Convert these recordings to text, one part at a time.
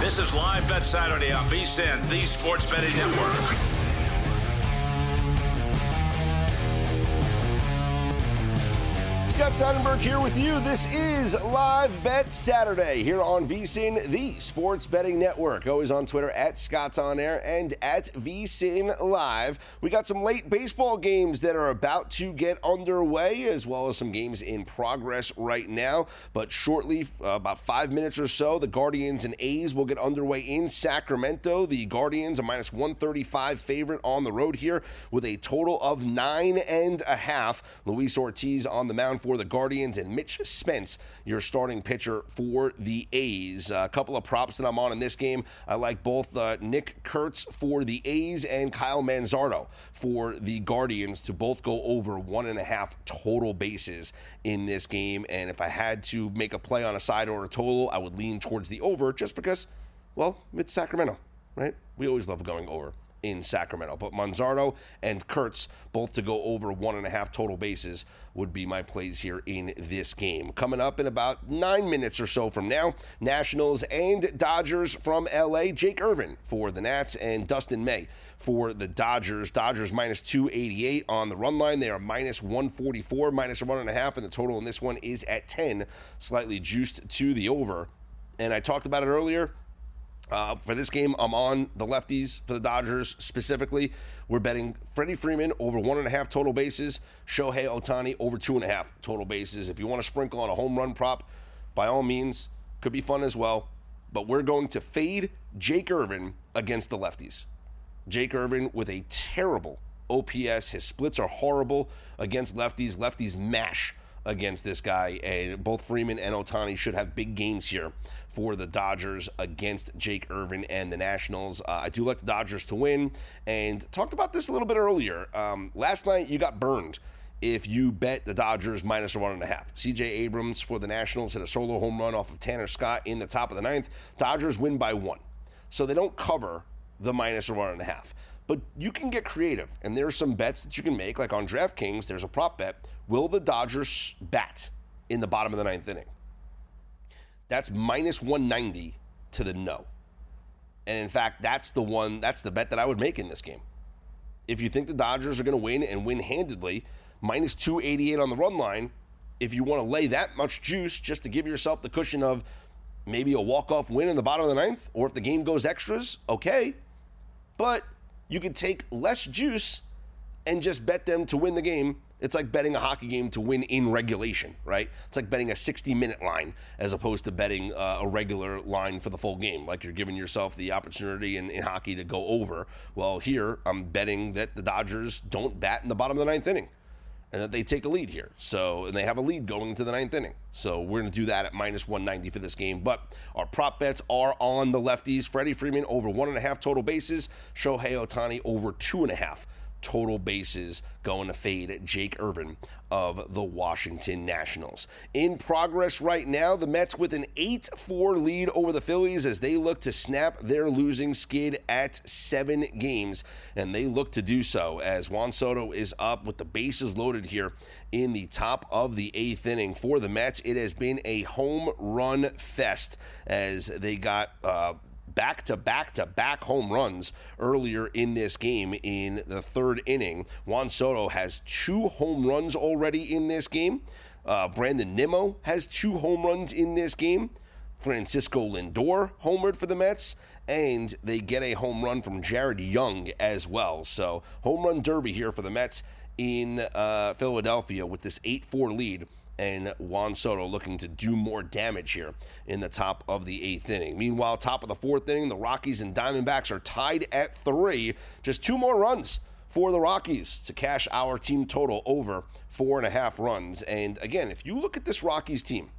This is Live Bet Saturday on VSiN, the Sports Betting Network. Scott Seidenberg here with you. This is Live Bet Saturday here on VSiN, the Sports Betting Network. Always on Twitter at Scott's On Air and at VSiN Live. We got some late baseball games that are about to get underway, as well as some games in progress right now. But shortly, about 5 minutes or so, the Guardians and A's will get underway in Sacramento. The Guardians, a minus 135 favorite on the road here with a total of 9.5. Luis Ortiz on the mound for the Guardians, and Mitch Spence, your starting pitcher for the A's. A couple of props that I'm on in this game. I like both Nick Kurtz for the A's and Kyle Manzardo for the Guardians to both go over 1.5 total bases in this game. And if I had to make a play on a side or a total, I would lean towards the over just because, well, it's Sacramento, right? We always love going over in Sacramento. But Manzardo and Kurtz both to go over 1.5 total bases would be my plays here in this game. Coming up in about 9 minutes or so from now, Nationals and Dodgers from LA. Jake Irvin for the Nats and Dustin May for the Dodgers. Dodgers minus 288 on the run line. They are minus 144, minus 1.5, and the total in this one is at 10, slightly juiced to the over. And I talked about it earlier. For this game, I'm on the lefties for the Dodgers specifically. We're betting Freddie Freeman over 1.5 total bases, Shohei Ohtani over 2.5 total bases. If you want to sprinkle on a home run prop, by all means, could be fun as well. But we're going to fade Jake Irvin against the lefties. Jake Irvin with a terrible OPS. His splits are horrible against lefties. Lefties mash against this guy, and both Freeman and Ohtani should have big games here for the Dodgers against Jake Irvin and the Nationals. I do like the Dodgers to win, and talked about this a little bit earlier. Last night, you got burned if you bet the Dodgers minus 1.5. C.J. Abrams for the Nationals hit a solo home run off of Tanner Scott in the top of the ninth. Dodgers win by 1, so they don't cover the minus 1.5. But you can get creative, and there are some bets that you can make, like on DraftKings, there's a prop bet. Will the Dodgers bat in the bottom of the ninth inning? That's minus 190 to the no. And in fact, that's the bet that I would make in this game. If you think the Dodgers are going to win and win handedly, minus 288 on the run line, if you want to lay that much juice just to give yourself the cushion of maybe a walk-off win in the bottom of the ninth, or if the game goes extras, okay. But you could take less juice and just bet them to win the game. It's like betting a hockey game to win in regulation, right? It's like betting a 60-minute line as opposed to betting a regular line for the full game. Like you're giving yourself the opportunity in hockey to go over. Well, here I'm betting that the Dodgers don't bat in the bottom of the ninth inning and that they take a lead here. And they have a lead going into the ninth inning. So we're going to do that at minus 190 for this game. But our prop bets are on the lefties. Freddie Freeman over 1.5 total bases. Shohei Ohtani over 2.5 total bases, going to fade Jake Irvin of the Washington Nationals. In progress right now, the Mets with an 8-4 lead over the Phillies as they look to snap their losing skid at 7 games, and they look to do so as Juan Soto is up with the bases loaded here in the top of the 8th inning. For the Mets, it has been a home run fest as they got back-to-back home runs earlier in this game in the 3rd inning. Juan Soto has 2 home runs already in this game. Brandon Nimmo has 2 home runs in this game. Francisco Lindor homered for the Mets, and they get a home run from Jared Young as well. So home run derby here for the Mets in Philadelphia with this 8-4 lead, and Juan Soto looking to do more damage here in the top of the 8th inning. Meanwhile, top of the 4th inning, the Rockies and Diamondbacks are tied at 3. Just 2 more runs for the Rockies to cash our team total over 4.5 runs. And again, if you look at this Rockies team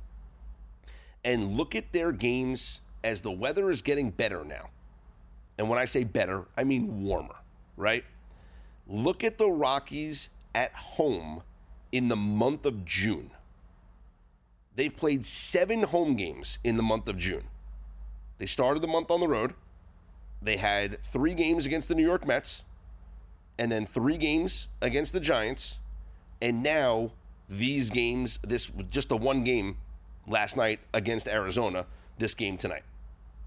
and look at their games as the weather is getting better now, and when I say better, I mean warmer, right? Look at the Rockies at home in the month of June. They've played 7 home games in the month of June. They started the month on the road. They had 3 games against the New York Mets, and then 3 games against the Giants, and now these games, this just a 1 game last night against Arizona, this game tonight.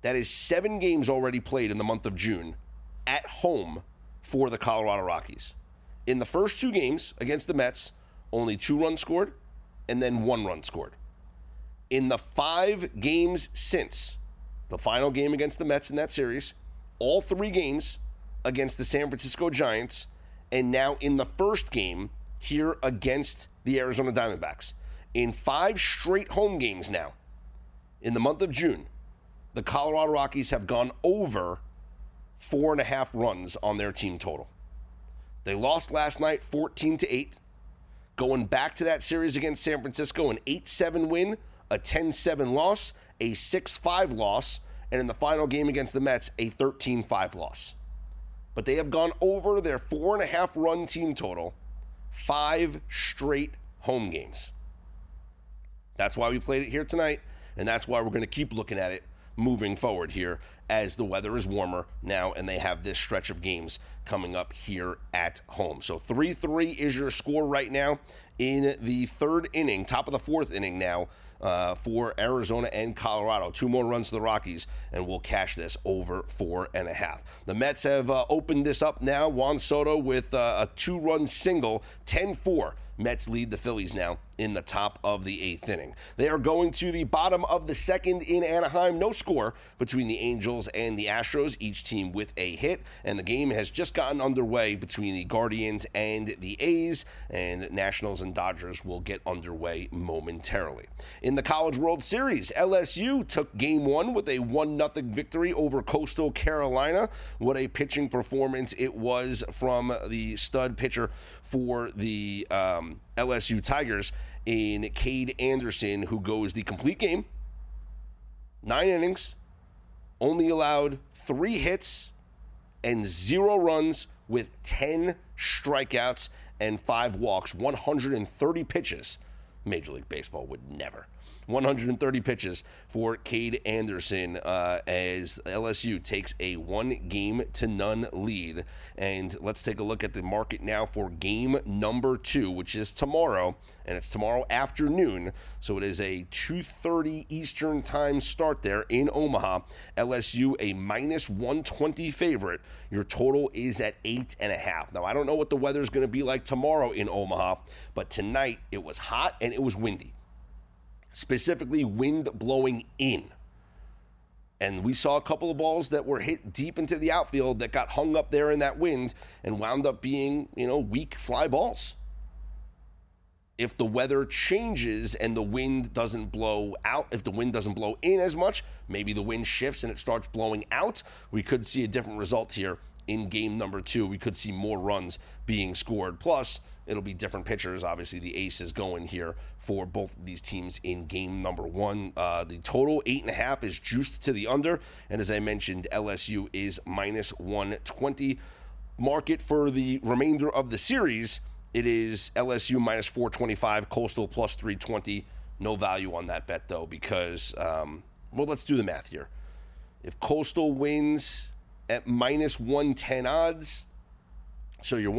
That is 7 games already played in the month of June at home for the Colorado Rockies. In the first 2 games against the Mets, only 2 runs scored and then 1 run scored. In the 5 games since the final game against the Mets in that series, all 3 games against the San Francisco Giants, and now in the first game here against the Arizona Diamondbacks. In 5 straight home games now, in the month of June, the Colorado Rockies have gone over 4.5 runs on their team total. They lost last night 14-8. Going back to that series against San Francisco, an 8-7 win, a 10-7 loss, a 6-5 loss, and in the final game against the Mets, a 13-5 loss. But they have gone over their 4.5 run team total 5 straight home games. That's why we played it here tonight, and that's why we're going to keep looking at it moving forward here as the weather is warmer now and they have this stretch of games coming up here at home. So 3-3 is your score right now in the 3rd inning, top of the 4th inning now for Arizona and Colorado. 2 more runs to the Rockies, and we'll cash this over 4.5. The Mets have opened this up now. Juan Soto with a 2-run single, 10-4. Mets lead the Phillies now in the top of the 8th inning. They are going to the bottom of the 2nd in Anaheim. No score between the Angels and the Astros, each team with a hit. And the game has just gotten underway between the Guardians and the A's, and Nationals and Dodgers will get underway momentarily. In the College World Series, LSU took Game 1 with a 1-0 victory over Coastal Carolina. What a pitching performance it was from the stud pitcher for the LSU Tigers in Cade Anderson, who goes the complete game, 9 innings, only allowed 3 hits and 0 runs with 10 strikeouts and 5 walks, 130 pitches. Major League Baseball would never. 130 pitches for Cade Anderson as LSU takes a 1-0 lead. And let's take a look at the market now for game number 2, which is tomorrow, and it's tomorrow afternoon. So it is a 2:30 Eastern time start there in Omaha. LSU a -120 favorite. Your total is at 8.5. Now, I don't know what the weather is going to be like tomorrow in Omaha, but tonight it was hot and it was windy. Specifically, wind blowing in. And we saw a couple of balls that were hit deep into the outfield that got hung up there in that wind and wound up being, weak fly balls. If the weather changes and the wind doesn't blow out, if the wind doesn't blow in as much, maybe the wind shifts and it starts blowing out, we could see a different result here in game number 2. We could see more runs being scored. Plus, it'll be different pitchers. Obviously, the ace is going here for both of these teams in game number 1. The total, 8.5, is juiced to the under. And as I mentioned, LSU is -120. Market for the remainder of the series, it is LSU -425, Coastal +320. No value on that bet, though, because, let's do the math here. If Coastal wins at -110 odds, so you're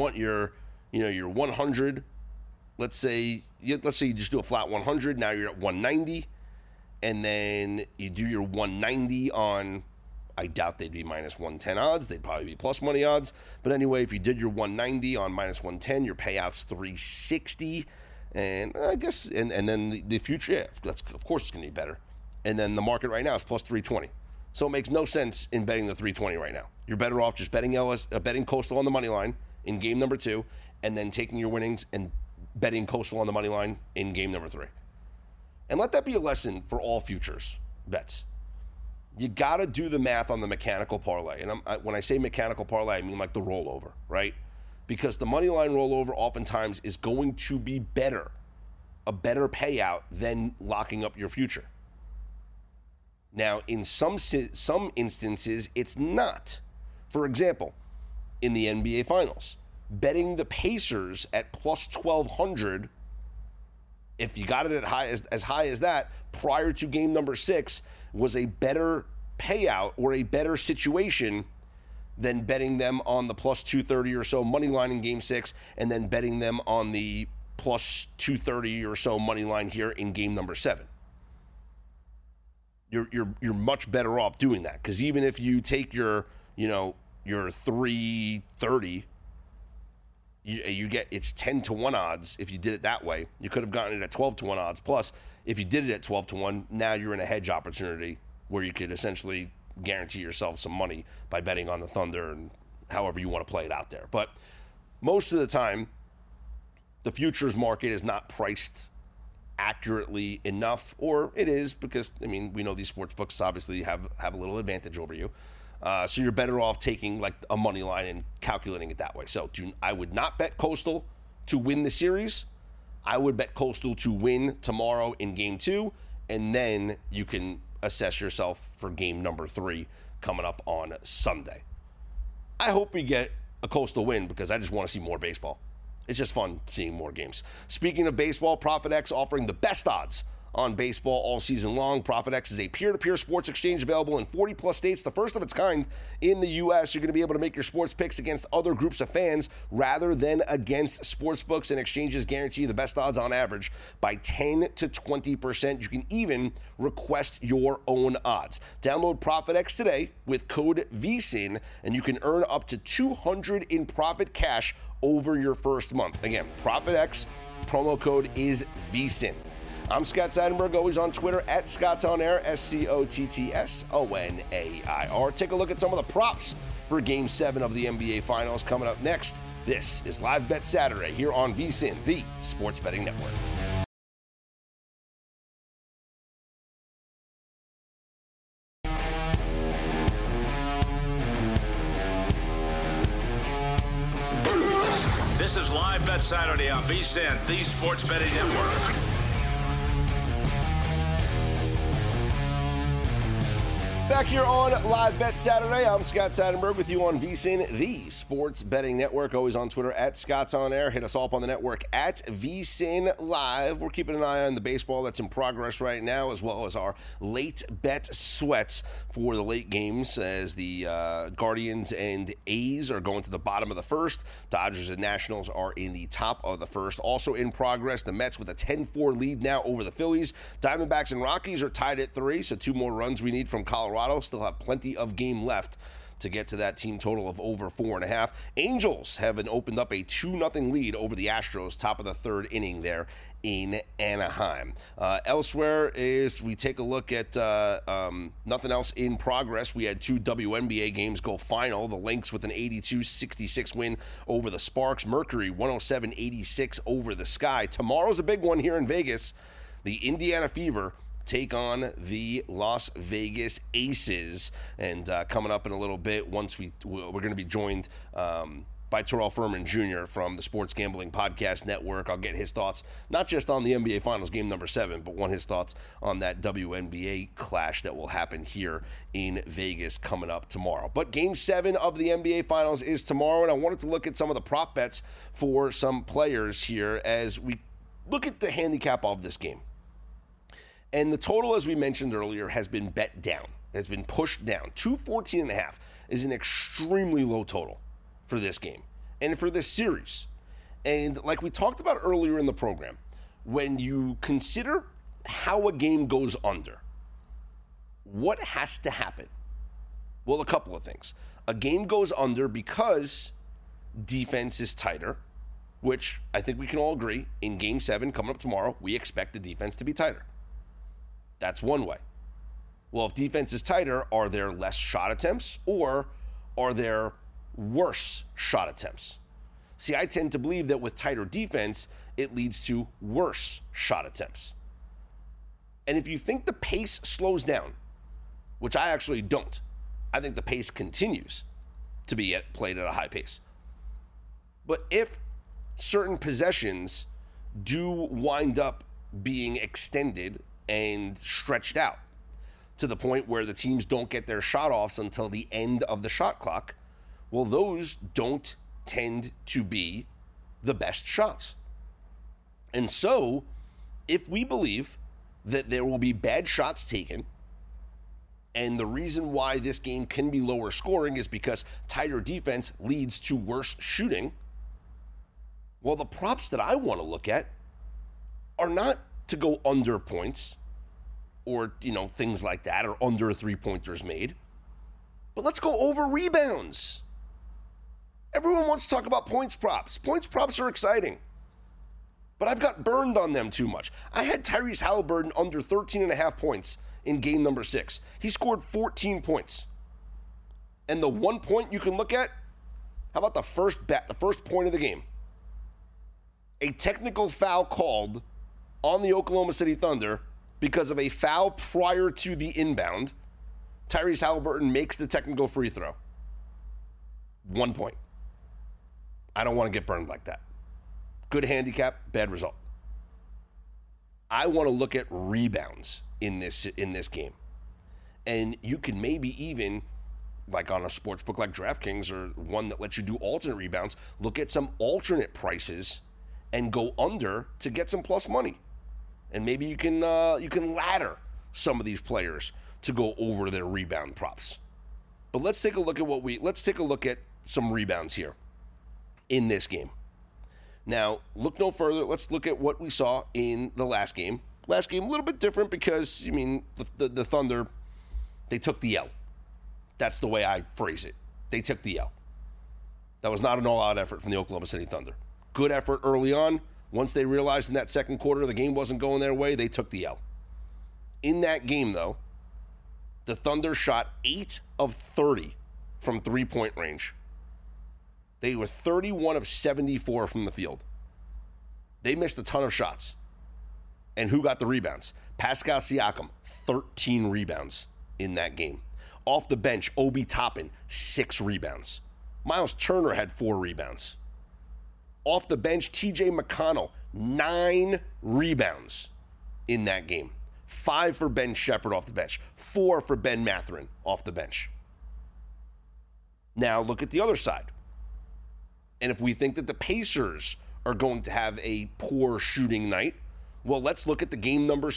100. Let's say you just do a flat 100. Now you're at 190, and then you do your 190 on. I doubt they'd be -110 odds. They'd probably be plus money odds. But anyway, if you did your 190 on -110, your payout's 360, and I guess and then the future, of course it's going to be better. And then the market right now is +320. So it makes no sense in betting the 320 right now. You're better off just betting Coastal on the money line in game number 2, and then taking your winnings and betting Coastal on the money line in game number 3. And let that be a lesson for all futures bets. You got to do the math on the mechanical parlay. And when I say mechanical parlay, I mean like the rollover, right? Because the money line rollover oftentimes is going to be a better payout than locking up your future. Now, in some instances, it's not. For example, in the NBA Finals, betting the Pacers at +1,200, if you got it at as high as that prior to game number 6, was a better payout or a better situation than betting them on the +230 or so money line in game 6 and then betting them on the +230 or so money line here in game number 7. you're much better off doing that, because even if you take your 330, you get, it's 10-1 odds if you did it that way. You could have gotten it at 12-1 odds. Plus, if you did it at 12-1, now you're in a hedge opportunity where you could essentially guarantee yourself some money by betting on the Thunder and however you want to play it out there. But most of the time, the futures market is not priced accurately enough, or it is, because we know these sports books obviously have a little advantage over you. So you're better off taking like a money line and calculating it that way. So I would not bet Coastal to win the series. I would bet Coastal to win tomorrow in game 2, and then you can assess yourself for game number 3 coming up on Sunday. I hope we get a Coastal win, because I just want to see more baseball. It's just fun seeing more games. Speaking of baseball, ProfitX offering the best odds on baseball all season long. ProfitX is a peer-to-peer sports exchange available in 40-plus states, the first of its kind in the U.S. You're going to be able to make your sports picks against other groups of fans rather than against sports books, and exchanges guarantee the best odds on average by 10 to 20%. You can even request your own odds. Download ProfitX today with code VSIN, and you can earn up to $200 in profit cash over your first month. Again, ProfitX, promo code is VSIN. I'm Scott Seidenberg, always on Twitter at ScottsOnAir, ScottsOnair. Take a look at some of the props for Game 7 of the NBA Finals coming up next. This is Live Bet Saturday here on VSIN, the Sports Betting Network. This is Live Bet Saturday on VSIN, the Sports Betting Network. Back here on Live Bet Saturday, I'm Scott Seidenberg with you on VSIN, the Sports Betting Network. Always on Twitter at ScottsOnAir. Hit us all up on the network at VSIN Live. We're keeping an eye on the baseball that's in progress right now, as well as our late bet sweats for the late games, as the Guardians and A's are going to the bottom of the first. Dodgers and Nationals are in the top of the first. Also in progress, the Mets with a 10-4 lead now over the Phillies. Diamondbacks and Rockies are tied at 3, so 2 more runs we need from Colorado. Still have plenty of game left to get to that team total of over 4.5. Angels have opened up a 2-0 lead over the Astros, top of the 3rd inning there in Anaheim. Elsewhere, if we take a look at nothing else in progress, we had 2 WNBA games go final. The Lynx with an 82-66 win over the Sparks. Mercury 107-86 over the Sky. Tomorrow's a big one here in Vegas. The Indiana Fever take on the Las Vegas Aces, and coming up in a little bit, we're going to be joined by Terrell Furman Jr. from the Sports Gambling Podcast Network. I'll get his thoughts not just on the NBA Finals game number 7, but his thoughts on that WNBA clash that will happen here in Vegas coming up tomorrow. But game 7 of the NBA Finals is tomorrow, and I wanted to look at some of the prop bets for some players here as we look at the handicap of this game. And the total, as we mentioned earlier, has been bet down, has been pushed down. 214.5 is an extremely low total for this game and for this series. And like we talked about earlier in the program, when you consider how a game goes under, what has to happen? Well, a couple of things. A game goes under because defense is tighter, which I think we can all agree in Game 7 coming up tomorrow, we expect the defense to be tighter. That's one way. Well, if defense is tighter, are there less shot attempts, or are there worse shot attempts? See, I tend to believe that with tighter defense, it leads to worse shot attempts. And if you think the pace slows down, which I actually don't, I think the pace continues to be played at a high pace. But if certain possessions do wind up being extended and stretched out to the point where the teams don't get their shot offs until the end of the shot clock, well, those don't tend to be the best shots. And so, if we believe that there will be bad shots taken, and the reason why this game can be lower scoring is because tighter defense leads to worse shooting, well, the props that I want to look at are not to go under points. or, things like that, or under three-pointers made. But let's go over rebounds. Everyone wants to talk about points props. Points props are exciting. But I've got burned on them too much. I had Tyrese Halliburton under 13.5 points in game number 6. He scored 14 points. And the 1 point you can look at, how about the first point of the game? A technical foul called on the Oklahoma City Thunder because of a foul prior to the inbound. Tyrese Halliburton makes the technical free throw. 1 point. I don't want to get burned like that. Good handicap, bad result. I want to look at rebounds in this game. And you can maybe even, like on a sports book like DraftKings or one that lets you do alternate rebounds, look at some alternate prices and go under to get some plus money. And maybe you can ladder some of these players to go over their rebound props. But let's take a look at some rebounds here in this game. Now, look no further. Let's look at what we saw in the last game. Last game, a little bit different because, the Thunder, they took the L. That's the way I phrase it. They took the L. That was not an all-out effort from the Oklahoma City Thunder. Good effort early on. Once they realized in that second quarter the game wasn't going their way, they took the L. In that game, though, the Thunder shot 8 of 30 from three-point range. They were 31 of 74 from the field. They missed a ton of shots. And who got the rebounds? Pascal Siakam, 13 rebounds in that game. Off the bench, Obi Toppin, 6 rebounds. Miles Turner had 4 rebounds. Off the bench, TJ McConnell, 9 rebounds in that game. 5 for Ben Shepherd off the bench. 4 for Ben Mathurin off the bench. Now look at the other side. And if we think that the Pacers are going to have a poor shooting night, well, let's look at the game number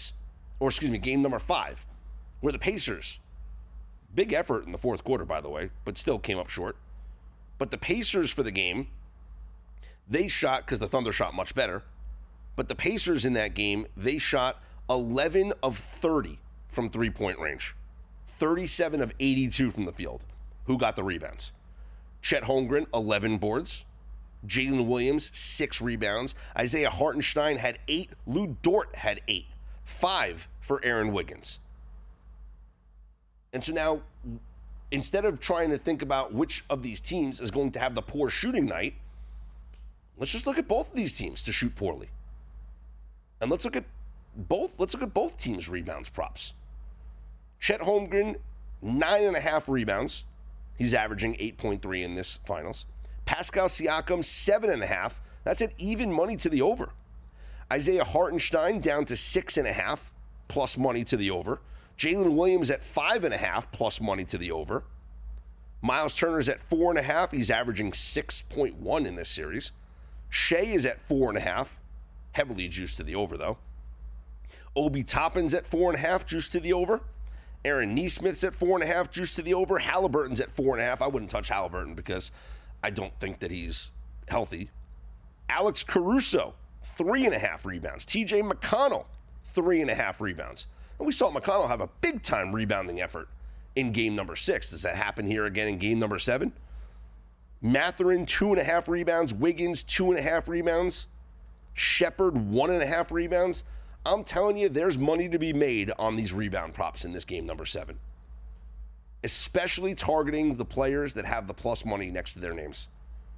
5, where the Pacers, big effort in the fourth quarter, by the way, but still came up short. But the Pacers for the game, they shot, because the Thunder shot much better, but the Pacers in that game, they shot 11 of 30 from three-point range, 37 of 82 from the field. Who got the rebounds? Chet Holmgren, 11 boards. Jalen Williams, 6 rebounds. Isaiah Hartenstein had 8. Lou Dort had 8. 5 for Aaron Wiggins. And so now, instead of trying to think about which of these teams is going to have the poor shooting night, let's just look at both of these teams to shoot poorly. And let's look at both teams' rebounds props. Chet Holmgren, 9.5 rebounds. He's averaging 8.3 in this finals. Pascal Siakam, 7.5. That's at even money to the over. Isaiah Hartenstein down to 6.5 plus money to the over. Jalen Williams at 5.5 plus money to the over. Miles Turner's at 4.5. He's averaging 6.1 in this series. Shea is at 4.5. Heavily juiced to the over, though. Obi Toppin's at 4.5, juiced to the over. Aaron Nesmith's at 4.5, juiced to the over. Halliburton's at 4.5. I wouldn't touch Halliburton because I don't think that he's healthy. Alex Caruso, 3.5 rebounds. TJ McConnell, 3.5 rebounds. And we saw McConnell have a big-time rebounding effort in game number 6. Does that happen here again in game number 7? Mathurin, 2.5 rebounds. Wiggins, 2.5 rebounds. Shepherd, 1.5 rebounds. I'm telling you, there's money to be made on these rebound props in this game number 7. Especially targeting the players that have the plus money next to their names.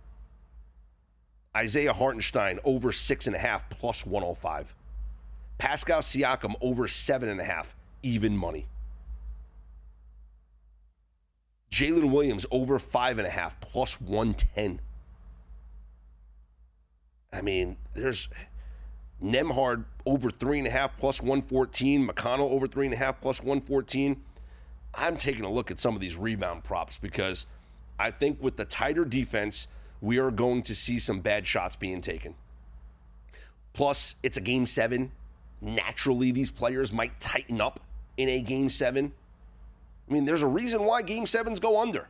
Isaiah Hartenstein, over 6.5, plus 105. Pascal Siakam, over 7.5, even money. Jalen Williams, over 5.5, plus 110. I mean, there's Nembhard over 3.5 plus 114. McConnell over 3.5 plus 114. I'm taking a look at some of these rebound props because I think with the tighter defense, we are going to see some bad shots being taken. Plus, it's a game 7. Naturally, these players might tighten up in a game 7. I mean, there's a reason why game 7s go under.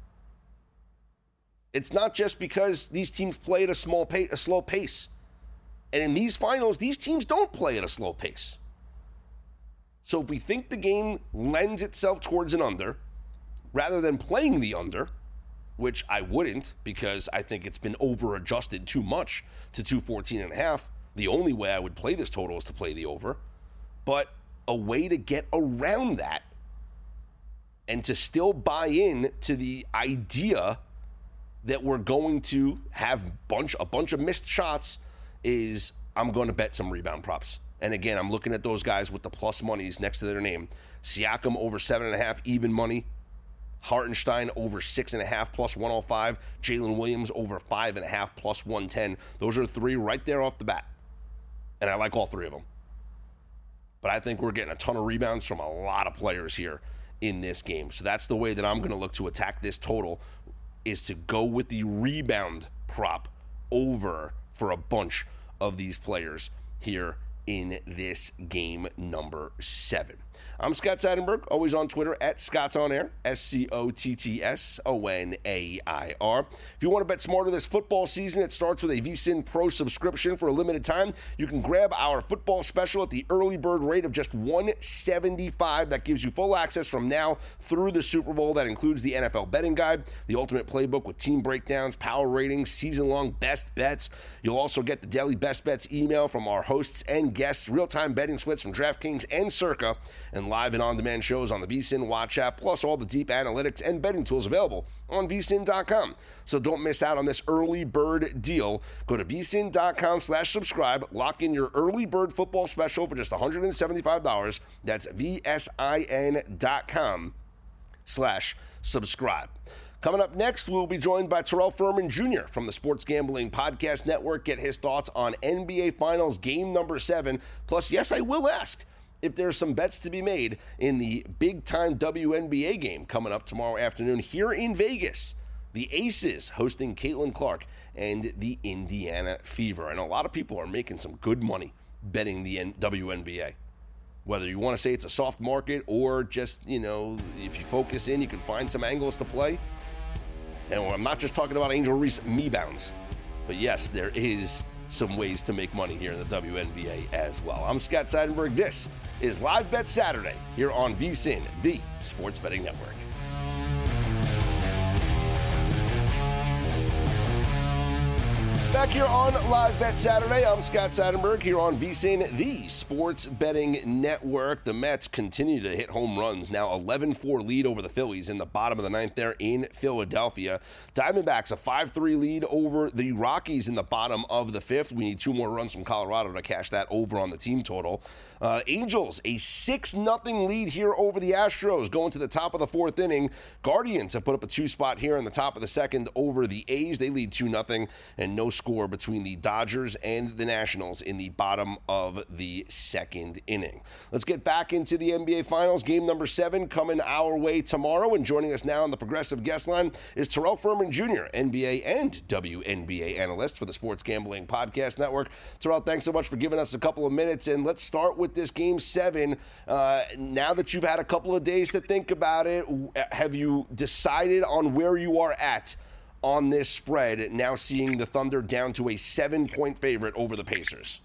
It's not just because these teams play at a slow pace. And in these finals, these teams don't play at a slow pace. So if we think the game lends itself towards an under, rather than playing the under, which I wouldn't because I think it's been over-adjusted too much to 214.5, the only way I would play this total is to play the over. But a way to get around that and to still buy in to the idea that we're going to have a bunch of missed shots is I'm going to bet some rebound props. And again, I'm looking at those guys with the plus monies next to their name. Siakam over 7.5 even money. Hartenstein over 6.5 plus 105. Jalen Williams over 5.5 plus 110. Those are three right there off the bat. And I like all three of them. But I think we're getting a ton of rebounds from a lot of players here in this game. So that's the way that I'm going to look to attack this total, is to go with the rebound prop over for a bunch of these players here in this game number 7. I'm Scott Seidenberg, always on Twitter at ScottsOnAir, ScottsOnair. If you want to bet smarter this football season, it starts with a VSiN Pro subscription for a limited time. You can grab our football special at the early bird rate of just $175. That gives you full access from now through the Super Bowl. That includes the NFL betting guide, the ultimate playbook with team breakdowns, power ratings, season-long best bets. You'll also get the daily best bets email from our hosts and guests, real-time betting splits from DraftKings and Circa, and live and on-demand shows on the VSiN Watch app, plus all the deep analytics and betting tools available on vsin.com. So don't miss out on this early bird deal. Go to vsin.com/subscribe, lock in your early bird football special for just $175. That's vsin.com/subscribe. Coming up next, we'll be joined by Terrell Furman Jr. from the Sports Gambling Podcast Network. Get his thoughts on NBA Finals game number 7. Plus, yes, I will ask if there's some bets to be made in the big-time WNBA game coming up tomorrow afternoon here in Vegas. The Aces hosting Caitlin Clark and the Indiana Fever. And a lot of people are making some good money betting the WNBA. Whether you want to say it's a soft market or just, if you focus in, you can find some angles to play. And I'm not just talking about Angel Reese me-bounds. But yes, there is some ways to make money here in the WNBA as well. I'm Scott Seidenberg. This is Live Bet Saturday here on VSiN, the Sports Betting Network. Back here on Live Bet Saturday, I'm Scott Seidenberg here on VSiN, the Sports Betting Network. The Mets continue to hit home runs. Now 11-4 lead over the Phillies in the bottom of the 9th there in Philadelphia. Diamondbacks a 5-3 lead over the Rockies in the bottom of the 5th. We need 2 more runs from Colorado to cash that over on the team total. Angels a 6-0 lead here over the Astros going to the top of the 4th inning. Guardians have put up a 2-spot here in the top of the 2nd over the A's. They lead 2-0 and no score between the Dodgers and the Nationals in the bottom of the 2nd inning. Let's get back into the NBA Finals. Game number 7 coming our way tomorrow. And joining us now on the Progressive Guest Line is Terrell Furman Jr., NBA and WNBA analyst for the Sports Gambling Podcast Network. Terrell, thanks so much for giving us a couple of minutes. And let's start with this Game 7. Now that you've had a couple of days to think about it, have you decided on where you are at on this spread, now seeing the Thunder down to a 7-point favorite over the Pacers?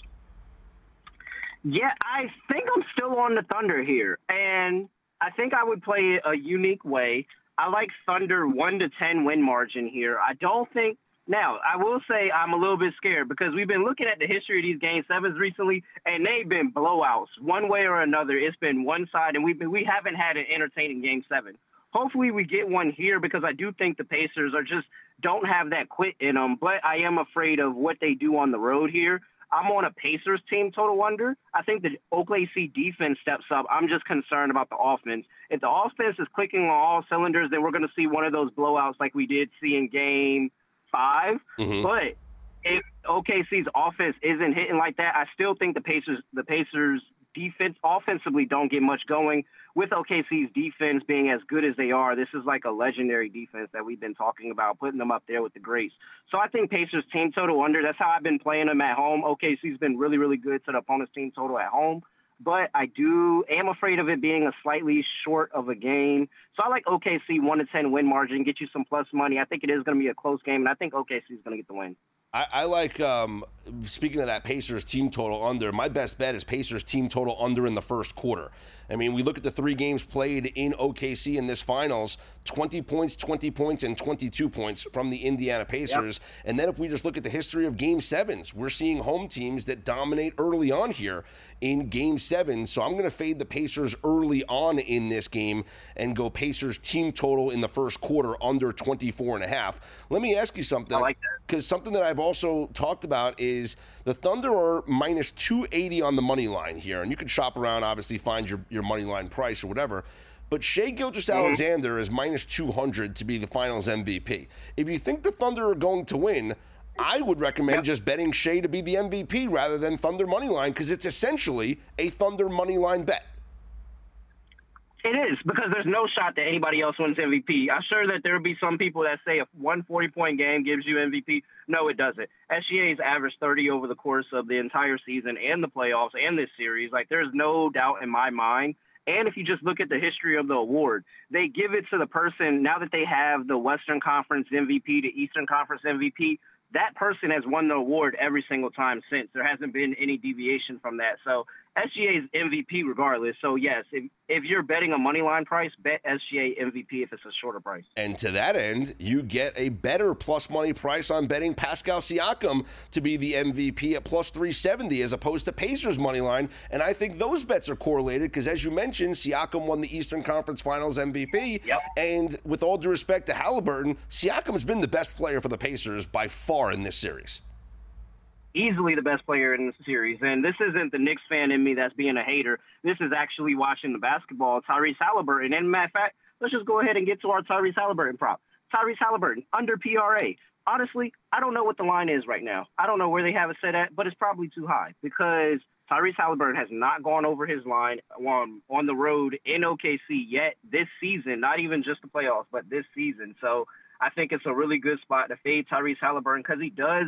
Yeah, I think I'm still on the Thunder here, and I think I would play it a unique way. I like Thunder 1-10 win margin here. I don't think – now, I will say I'm a little bit scared because we've been looking at the history of these Game 7s recently, and they've been blowouts. One way or another, it's been one side, and we haven't had an entertaining Game 7. Hopefully we get one here because I do think the Pacers don't have that quit in them, but I am afraid of what they do on the road here. I'm on a Pacers team total under. I think the OKC defense steps up. I'm just concerned about the offense. If the offense is clicking on all cylinders, then we're going to see one of those blowouts like we did see in Game 5. Mm-hmm. But if OKC's offense isn't hitting like that, I still think the Pacers defense offensively don't get much going. With OKC's defense being as good as they are, this is like a legendary defense that we've been talking about, putting them up there with the greats. So I think Pacers team total under. That's how I've been playing them at home. OKC's been really, really good to the opponent's team total at home. But I am afraid of it being a slightly short of a game. So I like OKC 1-10 win margin, get you some plus money. I think it is going to be a close game, and I think OKC is going to get the win. I like, speaking of that Pacers team total under, my best bet is Pacers team total under in the first quarter. I mean, we look at the 3 games played in OKC in this finals, 20 points, and 22 points from the Indiana Pacers. Yep. And then if we just look at the history of Game 7s, we're seeing home teams that dominate early on here in Game 7. So I'm going to fade the Pacers early on in this game and go Pacers team total in the first quarter under 24.5. Let me ask you something. I like that. Because something that I've also talked about is the Thunder are minus 280 on the money line here. And you can shop around, obviously, find your money line price or whatever. But Shai Gilgeous-Alexander is minus 200 to be the finals MVP. If you think the Thunder are going to win, I would recommend just betting Shai to be the MVP rather than Thunder money line, because it's essentially a Thunder money line bet. It is, because there's no shot that anybody else wins MVP. I'm sure that there will be some people that say a 140-point game gives you MVP. No, it doesn't. SGA's averaged 30 over the course of the entire season and the playoffs and this series. Like, there's no doubt in my mind. And if you just look at the history of the award, they give it to the person, now that they have the Western Conference MVP, the Eastern Conference MVP, that person has won the award every single time since. There hasn't been any deviation from that. So SGA is MVP regardless. So, yes, if you're betting a money line price, bet SGA MVP if it's a shorter price. And to that end, you get a better plus money price on betting Pascal Siakam to be the MVP at plus 370 as opposed to Pacers money line. And I think those bets are correlated because, as you mentioned, Siakam won the Eastern Conference Finals MVP. Yep. And with all due respect to Halliburton, Siakam's been the best player for the Pacers by far in this series. Easily the best player in the series. And this isn't the Knicks fan in me that's being a hater. This is actually watching the basketball. Tyrese Halliburton. And matter of fact, let's just go ahead and get to our Tyrese Halliburton prop. Tyrese Halliburton, under PRA. Honestly, I don't know what the line is right now. I don't know where they have it set at, but it's probably too high because Tyrese Halliburton has not gone over his line on the road in OKC yet this season, not even just the playoffs, but this season. So I think it's a really good spot to fade Tyrese Halliburton because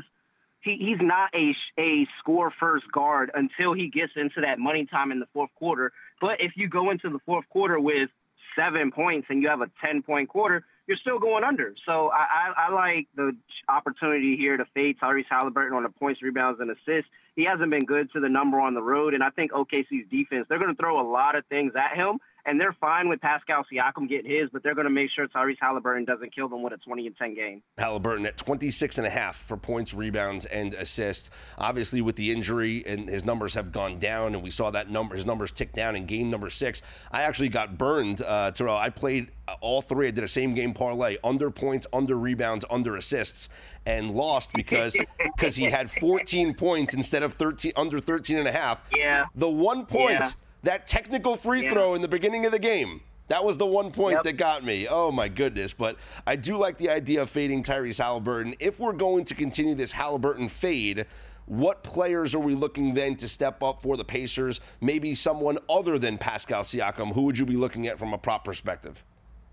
he's not a score-first guard until he gets into that money time in the fourth quarter. But if you go into the fourth quarter with 7 points and you have a 10-point quarter, you're still going under. So I like the opportunity here to fade Tyrese Halliburton on the points, rebounds, and assists. He hasn't been good to the number on the road, and I think OKC's defense, they're going to throw a lot of things at him, and they're fine with Pascal Siakam getting his, but they're going to make sure Tyrese Halliburton doesn't kill them with a 20-10 game. Halliburton at 26.5 for points, rebounds, and assists. Obviously, with the injury, and his numbers have gone down, and we saw that his numbers tick down in game number 6. I actually got burned, Terrell. I played all 3. I did a same-game parlay, under points, under rebounds, under assists, and lost because he had 14 points instead of under 13.5. Yeah. The 1 point, that technical free throw in the beginning of the game, that was the 1 point that got me. Oh, my goodness. But I do like the idea of fading Tyrese Halliburton. If we're going to continue this Halliburton fade, what players are we looking then to step up for the Pacers? Maybe someone other than Pascal Siakam. Who would you be looking at from a prop perspective?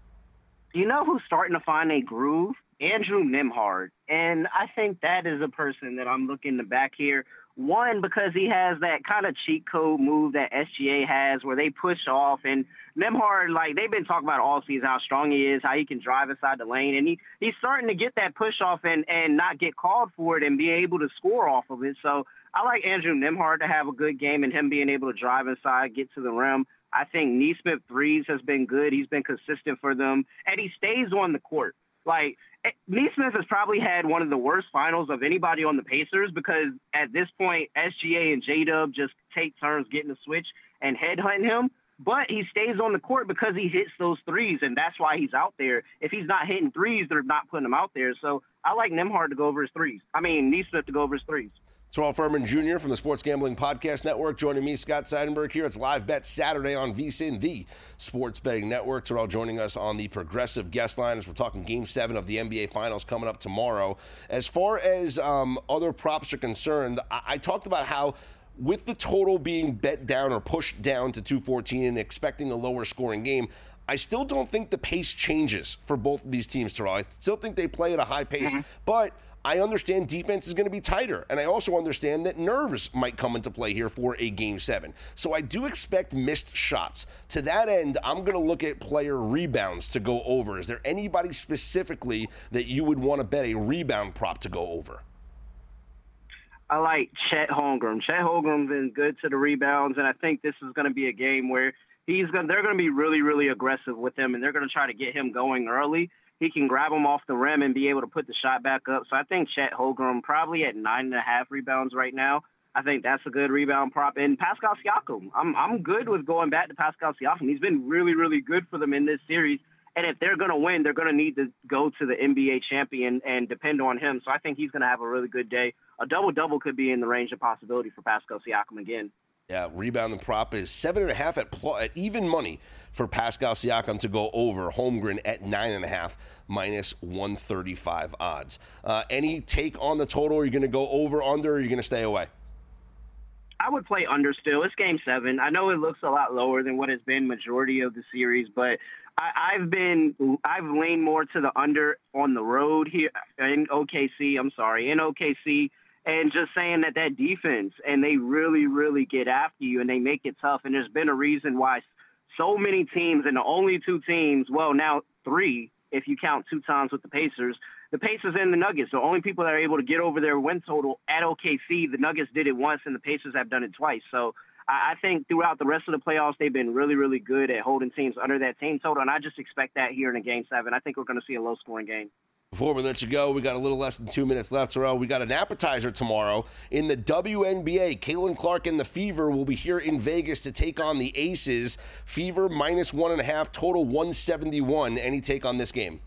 You know who's starting to find a groove? Andrew Nembhard. And I think that is a person that I'm looking to back here. One, because he has that kind of cheat code move that SGA has where they push off. And Nembhard, like, they've been talking about all season how strong he is, how he can drive inside the lane. And he's starting to get that push off and not get called for it and be able to score off of it. So I like Andrew Nembhard to have a good game and him being able to drive inside, get to the rim. I think Nesmith threes has been good. He's been consistent for them. And he stays on the court. Like, Nesmith has probably had one of the worst finals of anybody on the Pacers because at this point, SGA and J-Dub just take turns getting the switch and headhunting him. But he stays on the court because he hits those threes, and that's why he's out there. If he's not hitting threes, they're not putting him out there. So I like Nembhard to go over his threes. Nesmith to go over his threes. Terrell Furman Jr. from the Sports Gambling Podcast Network joining me, Scott Seidenberg, here. It's Live Bet Saturday on VSiN, the Sports Betting Network. Terrell joining us on the Progressive guest line as we're talking Game 7 of the NBA Finals coming up tomorrow. As far as other props are concerned, I talked about how with the total being bet down or pushed down to 214 and expecting a lower scoring game, I still don't think the pace changes for both of these teams, Terrell. I still think they play at a high pace, but I understand defense is going to be tighter, and I also understand that nerves might come into play here for a Game 7. So I do expect missed shots. To that end, I'm going to look at player rebounds to go over. Is there anybody specifically that you would want to bet a rebound prop to go over? I like Chet Holmgren. Chet Holmgren's been good to the rebounds, and I think this is going to be a game where they're going to be really, really aggressive with him, and they're going to try to get him going early. He can grab him off the rim and be able to put the shot back up. So I think Chet Holmgren probably at 9.5 rebounds right now. I think that's a good rebound prop. And Pascal Siakam, I'm good with going back to Pascal Siakam. He's been really, really good for them in this series. And if they're going to win, they're going to need to go to the NBA champion and depend on him. So I think he's going to have a really good day. A double-double could be in the range of possibility for Pascal Siakam again. Yeah, rebound and prop is 7.5 at even money for Pascal Siakam to go over. Holmgren at 9.5 minus 135 odds. Any take on the total? Are you going to go over, under, or are you going to stay away? I would play under still. It's Game 7. I know it looks a lot lower than what has been majority of the series, but I've leaned more to the under on the road here in OKC. And just saying that defense, and they really, really get after you, and they make it tough. And there's been a reason why so many teams, and the only two teams, well, now 3, if you count 2 times with the Pacers and the Nuggets, the only people that are able to get over their win total at OKC. The Nuggets did it once, and the Pacers have done it twice. So I think throughout the rest of the playoffs, they've been really, really good at holding teams under that team total, and I just expect that here in a Game 7. I think we're going to see a low-scoring game. Before we let you go, we got a little less than 2 minutes left, Terrell. We got an appetizer tomorrow in the WNBA. Caitlin Clark and the Fever will be here in Vegas to take on the Aces. Fever minus 1.5, total 171. Any take on this game?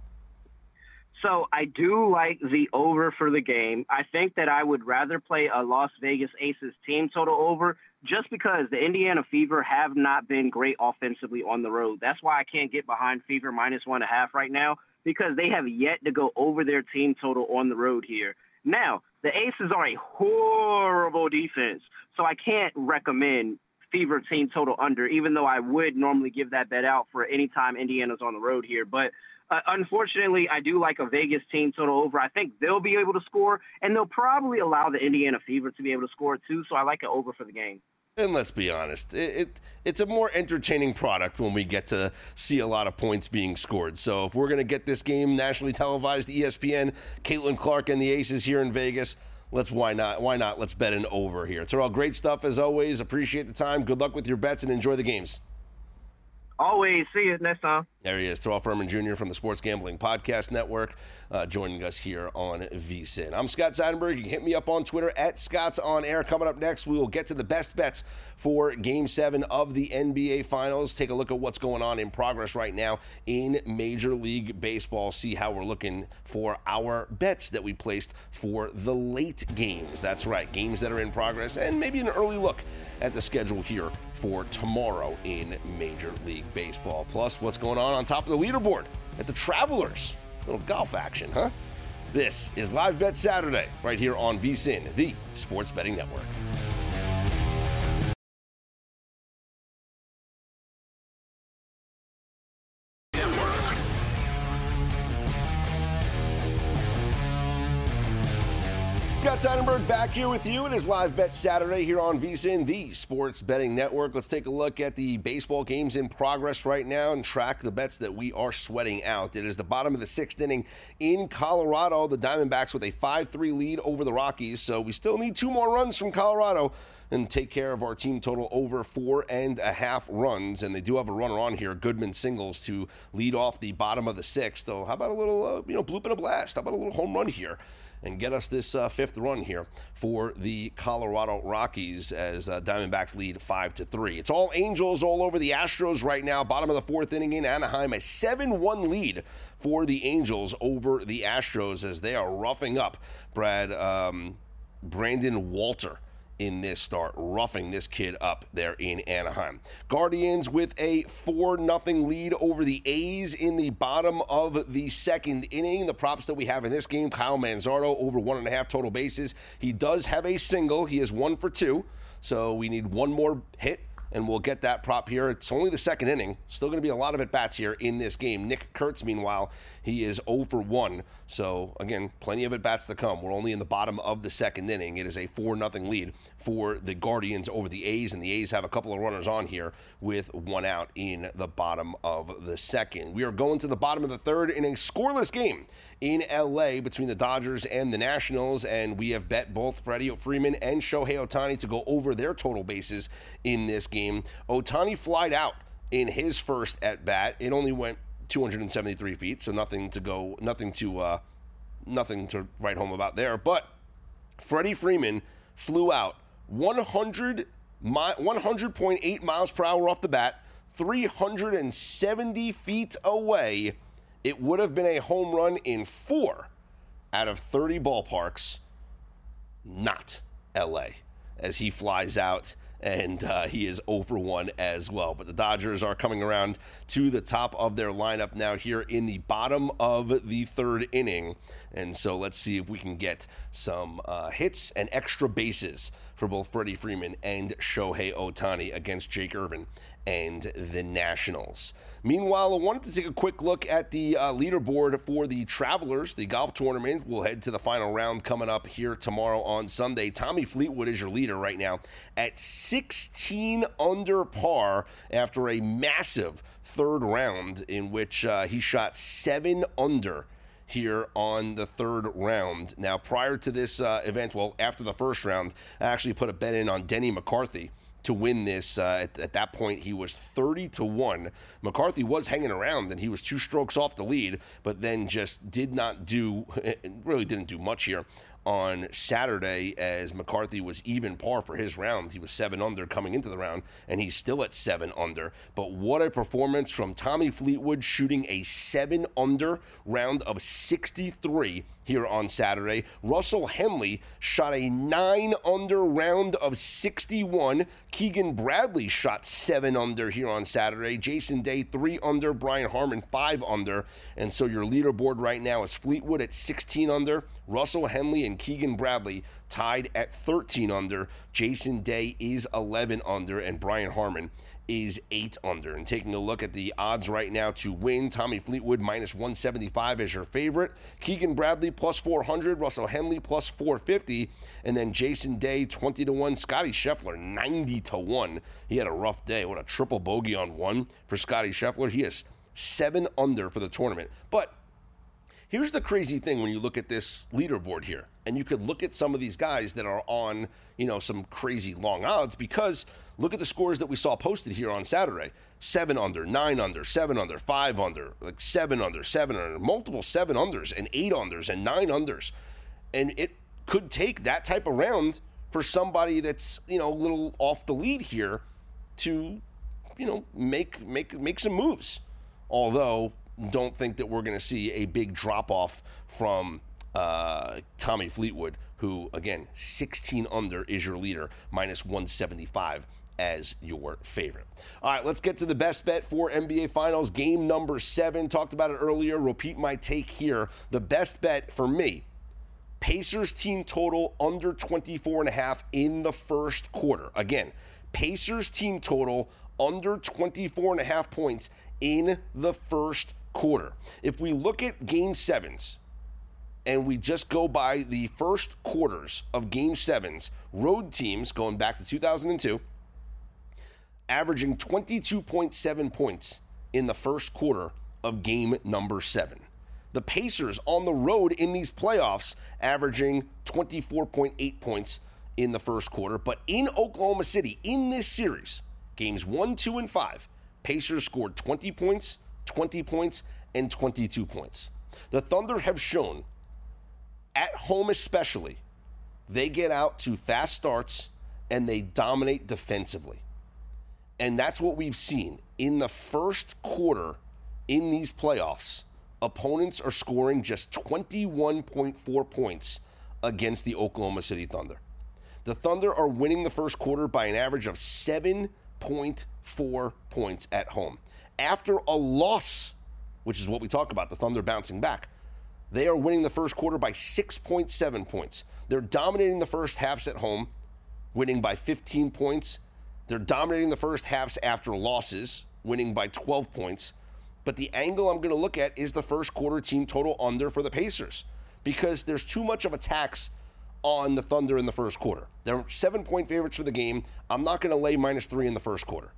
So I do like the over for the game. I think that I would rather play a Las Vegas Aces team total over just because the Indiana Fever have not been great offensively on the road. That's why I can't get behind Fever minus 1.5 right now, because they have yet to go over their team total on the road here. Now, the Aces are a horrible defense, so I can't recommend Fever team total under, even though I would normally give that bet out for any time Indiana's on the road here. But unfortunately, I do like a Vegas team total over. I think they'll be able to score, and they'll probably allow the Indiana Fever to be able to score too, so I like it over for the game. And let's be honest, it's a more entertaining product when we get to see a lot of points being scored. So if we're going to get this game nationally televised, ESPN, Caitlin Clark and the Aces here in Vegas, why not? Let's bet an over here. Terrell, great stuff as always. Appreciate the time. Good luck with your bets and enjoy the games. Always. See you next time. There he is, Terrell Furman Jr. from the Sports Gambling Podcast Network, joining us here on VSiN. I'm Scott Seidenberg. You can hit me up on Twitter at Scott's On Air. Coming up next, we will get to the best bets for Game 7 of the NBA Finals. Take a look at what's going on in progress right now in Major League Baseball. See how we're looking for our bets that we placed for the late games. That's right, games that are in progress, and maybe an early look at the schedule here for tomorrow in Major League Baseball. Plus, what's going on top of the leaderboard at the Travelers. Little golf action, huh? This is Live Bet Saturday right here on VSiN, the Sports Betting Network. Scott Seidenberg back here with you. It is Live Bet Saturday here on VSiN, the Sports Betting Network. Let's take a look at the baseball games in progress right now and track the bets that we are sweating out. It is the bottom of the 6th inning in Colorado. The Diamondbacks with a 5-3 lead over the Rockies, so we still need 2 more runs from Colorado and take care of our team total over 4.5 runs. And they do have a runner on here, Goodman singles, to lead off the bottom of the 6th. So how about a little, bloop and a blast? How about a little home run here and get us this 5th run here for the Colorado Rockies as Diamondbacks lead 5-3. It's all Angels all over the Astros right now. Bottom of the 4th inning in Anaheim, a 7-1 lead for the Angels over the Astros as they are roughing up Brandon Walter in this start, roughing this kid up there in Anaheim. Guardians with a 4-0 lead over the A's in the bottom of the 2nd inning. The props that we have in this game, Kyle Manzardo over 1.5 total bases. He does have a single. He is 1 for 2, so we need one more hit, and we'll get that prop here. It's only the 2nd inning. Still going to be a lot of at-bats here in this game. Nick Kurtz, meanwhile, he is 0 for 1. So, again, plenty of at-bats to come. We're only in the bottom of the 2nd inning. It is a 4-0 lead for the Guardians over the A's, and the A's have a couple of runners on here with one out in the bottom of the second. We are going to the bottom of the third in a scoreless game in L.A. between the Dodgers and the Nationals, and we have bet both Freddie Freeman and Shohei Ohtani to go over their total bases in this game. Ohtani flied out in his first at-bat. It only went 273 feet, so nothing to write home about there, but Freddie Freeman flew out 100.8 miles per hour off the bat, 370 feet away. It would have been a home run in 4 out of 30 ballparks, not LA, as he flies out, and he is 0-for-1 as well. But the Dodgers are coming around to the top of their lineup now here in the bottom of the third inning. And so let's see if we can get some hits and extra bases for both Freddie Freeman and Shohei Ohtani against Jake Irvin and the Nationals. Meanwhile, I wanted to take a quick look at the leaderboard for the Travelers, the golf tournament. We'll head to the final round coming up here tomorrow on Sunday. Tommy Fleetwood is your leader right now at 16 under par after a massive third round in which he shot 7 under here on the third round. Now, prior to this event, well, after the first round, I actually put a bet in on Denny McCarthy to win this. At that point, he was 30-1. McCarthy was hanging around, and he was 2 strokes off the lead, but then just really didn't do much here on Saturday, as McCarthy was even par for his round. He was 7 under coming into the round, and he's still at 7 under. But what a performance from Tommy Fleetwood, shooting a 7 under round of 63 here on Saturday. Russell Henley shot a 9 under round of 61. Keegan Bradley shot 7 under here on Saturday. Jason Day 3 under. Brian Harman 5 under. And so your leaderboard right now is Fleetwood at 16 under. Russell Henley and Keegan Bradley tied at 13 under. Jason Day is 11 under. And Brian Harman is 8 under. And taking a look at the odds right now to win, Tommy Fleetwood minus 175 is your favorite. Keegan Bradley plus 400. Russell Henley plus 450. And then Jason Day 20-1. Scotty Scheffler 90-1. He had a rough day. What a triple bogey on 1 for Scotty Scheffler. He is 7 under for the tournament. But here's the crazy thing when you look at this leaderboard here, and you could look at some of these guys that are on, some crazy long odds, because look at the scores that we saw posted here on Saturday. 7 under, 9 under, 7 under, 5 under, 7 under, 7 under, multiple 7 unders and 8 unders and 9 unders. And it could take that type of round for somebody that's, a little off the lead here to, make some moves. Although, don't think that we're going to see a big drop-off from Tommy Fleetwood, who, again, 16 under is your leader, minus 175 as your favorite. All right, let's get to the best bet for NBA Finals, game number 7. Talked about it earlier. Repeat my take here. The best bet for me, Pacers team total under 24.5 in the first quarter. Again, Pacers team total under 24.5 points in the first quarter. If we look at game 7s and we just go by the first quarters of game 7s, road teams going back to 2002, averaging 22.7 points in the first quarter of game number 7. The Pacers on the road in these playoffs averaging 24.8 points in the first quarter. But in Oklahoma City, in this series, games 1, 2, and 5, Pacers scored 20 points, 20 points, and 22 points. The Thunder have shown, at home especially, they get out to fast starts and they dominate defensively. And that's what we've seen. In the first quarter in these playoffs, opponents are scoring just 21.4 points against the Oklahoma City Thunder. The Thunder are winning the first quarter by an average of 7.4 points at home. After a loss, which is what we talk about, the Thunder bouncing back, they are winning the first quarter by 6.7 points. They're dominating the first halves at home, winning by 15 points. They're dominating the first halves after losses, winning by 12 points. But the angle I'm going to look at is the first quarter team total under for the Pacers, because there's too much of a tax on the Thunder in the first quarter. They're 7-point favorites for the game. I'm not going to lay -3 in the first quarter.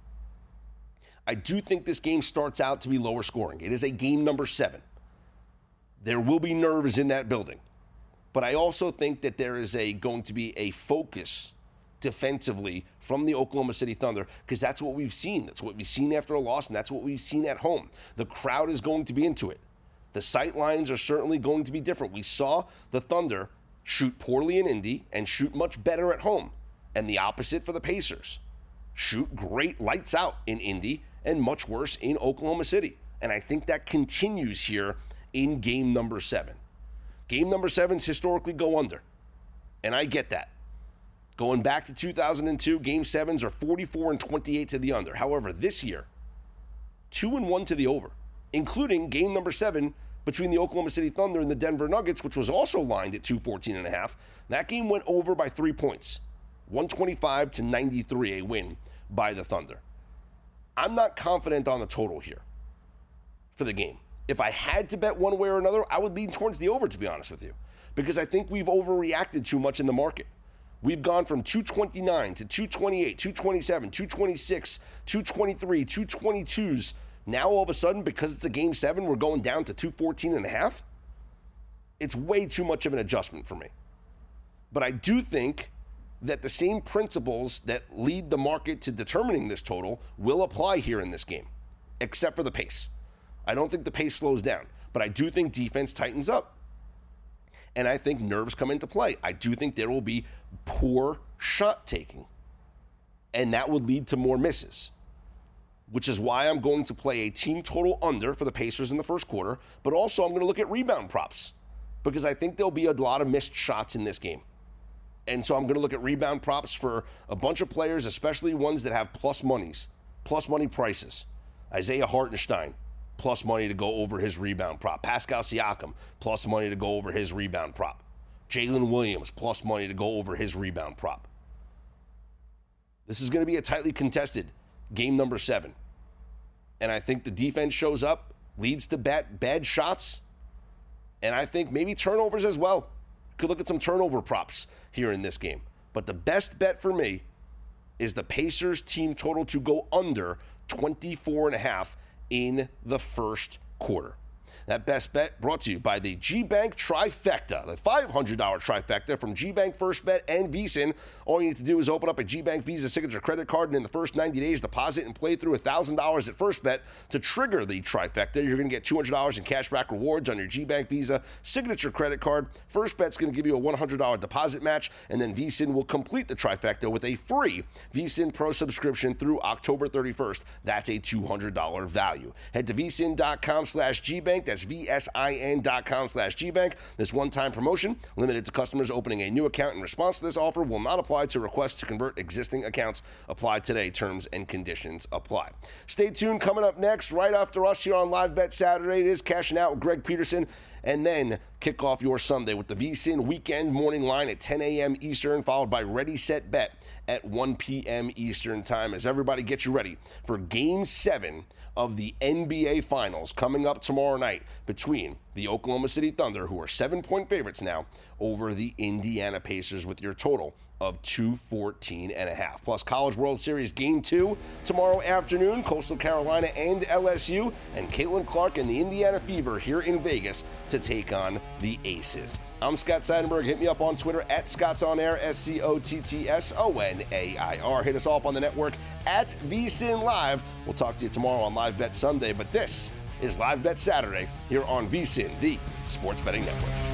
I do think this game starts out to be lower scoring. It is a game number 7. There will be nerves in that building. But I also think that there is going to be a focus defensively from the Oklahoma City Thunder, because that's what we've seen. That's what we've seen after a loss, and that's what we've seen at home. The crowd is going to be into it. The sight lines are certainly going to be different. We saw the Thunder shoot poorly in Indy and shoot much better at home. And the opposite for the Pacers. Shoot great lights out in Indy and much worse in Oklahoma City. And I think that continues here in game number 7. Game number 7s historically go under. And I get that. Going back to 2002, game 7s are 44-28 to the under. However, this year, 2-1 to the over, including game number 7 between the Oklahoma City Thunder and the Denver Nuggets, which was also lined at 214.5. That game went over by 3 points, 125-93, a win by the Thunder. I'm not confident on the total here for the game. If I had to bet one way or another, I would lean towards the over, to be honest with you, because I think we've overreacted too much in the market. We've gone from 229 to 228, 227, 226, 223, 222s. Now, all of a sudden, because it's a game 7, we're going down to 214.5. It's way too much of an adjustment for me. But I do think that the same principles that lead the market to determining this total will apply here in this game, except for the pace. I don't think the pace slows down, but I do think defense tightens up. And I think nerves come into play. I do think there will be poor shot taking, and that would lead to more misses, which is why I'm going to play a team total under for the Pacers in the first quarter, but also I'm going to look at rebound props because I think there'll be a lot of missed shots in this game. And so I'm going to look at rebound props for a bunch of players, especially ones that have plus money prices. Isaiah Hartenstein, plus money to go over his rebound prop. Pascal Siakam, plus money to go over his rebound prop. Jalen Williams, plus money to go over his rebound prop. This is going to be a tightly contested game number 7. And I think the defense shows up, leads to bad shots, and I think maybe turnovers as well. Could look at some turnover props here in this game. But the best bet for me is the Pacers team total to go under 24.5 in the first quarter. That best bet brought to you by the GBank Trifecta, the $500 trifecta from GBank First Bet and VSiN. All you need to do is open up a GBank Visa Signature credit card, and in the first 90 days, deposit and play through $1,000 at First Bet to trigger the trifecta. You're going to get $200 in cashback rewards on your GBank Visa Signature credit card. First Bet's going to give you a $100 deposit match, and then VSiN will complete the trifecta with a free VSiN Pro subscription through October 31st. That's a $200 value. Head to vsin.com/GBank. That's VSIN.com/GBank. This one-time promotion, limited to customers opening a new account in response to this offer, will not apply to requests to convert existing accounts. Apply today. Terms and conditions apply. Stay tuned. Coming up next, right after us here on Live Bet Saturday, it is Cashing Out with Greg Peterson. And then kick off your Sunday with the VSiN weekend morning line at 10 a.m. Eastern, followed by Ready, Set, Bet at 1 p.m. Eastern time, as everybody gets you ready for Game 7 of the NBA Finals coming up tomorrow night between the Oklahoma City Thunder, who are 7-point favorites now, over the Indiana Pacers with your total of 214.5. Plus College World Series Game 2 tomorrow afternoon, Coastal Carolina and LSU, and Caitlin Clark and the Indiana Fever here in Vegas to take on the Aces. I'm Scott Seidenberg. Hit me up on Twitter at ScottsOnAir, SCOTTSONAIR. Hit us all up on the network at VSiN Live. We'll talk to you tomorrow on Live Bet Sunday, but this is Live Bet Saturday here on VSiN, the Sports Betting Network.